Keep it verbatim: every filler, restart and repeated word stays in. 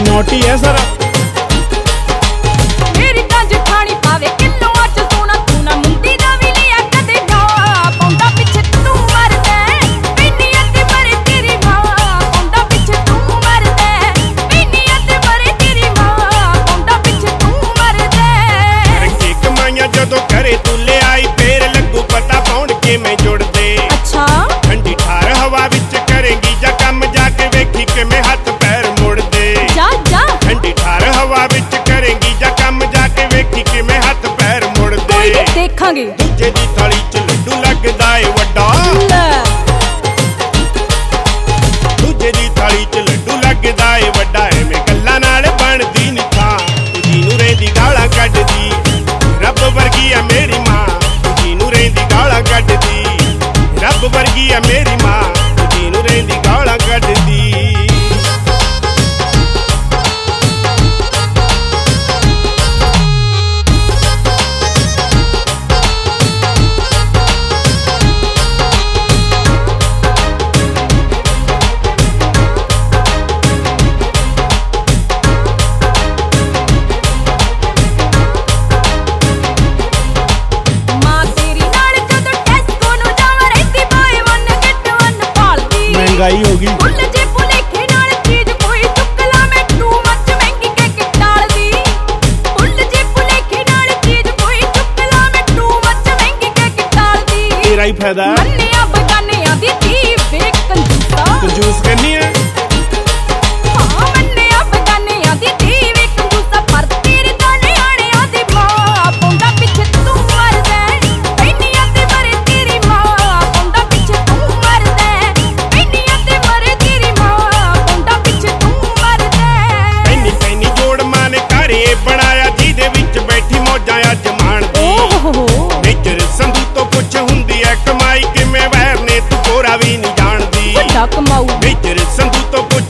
naughty है sir मेरी तां जठानी पावे किलो अच सोना तू ना मुंदी दा भी लिया कदे ना पौंदा पिछे तू मरदा पीनी अते मरे तेरी मां पौंदा पिछे तू मरदा पीनी अते मरे तेरी मां पौंदा पिछे तू मरदा करके कमाइयां जदों करे तू ले आई फेर लगू पता पौंड किवें जुड़दे अच्छा ठंडी ठार हवा विच करेंगी जा कम जाके वेखी किवें हथ पैर मुड़दे जा जा ठंडी ठार हवा विच करेंगी जा कम जाके वेखी किवें हथ पैर मुड़दे कोई नहीं देखांगे दूजे दी थाली च लड्डू लगदा ए वड्डा दूजे दी थाली च लड्डू लगदा ए वड्डा एवें गल्लां नाल बनदी नी थां तू जीनू रहिंदी गालां कड्डदी रब वर्गी आ मेरी मां तू जीनू रहिंदी गालां कड्डदी रब वर्गी आ मेरी मां तू जीनू रहिंदी गालां कड्डदी महंगाई होगी फुल जे भुलेखे नाल चीज कोई चुक ला मैं तू मच महंगी के के टाल दी फुल जे भुलेखे नाल चीज कोई चुक ला मैं तू मच महंगी के के टाल दी तेरा ही फायदा है मन्निया बगानिया दी थी वे कंजूसा कंजूस करनी है हां मन्निया बगानिया दी थी वे कंजूसा पर तेरे दाने आने आदी मां पौंदा पिछे तू मरदा पीनी अते मरे तेरी मां पौंदा पिछे तू मरदा पीनी अते मरे तेरी मां पौंदा पिछे तू मरदा पैनी पैनी जोड़ मां ने घर ए बनाया जिहदे विच बैठी मौजां अज माणदी ओहो मेजर संधू तो पुछ हुंदी ऐ कमाई किवें वैर ने तू कोरा भी नहीं जानदी ਵੱਡਾ ਕਮਾਊ मेजर संधू तो पुछ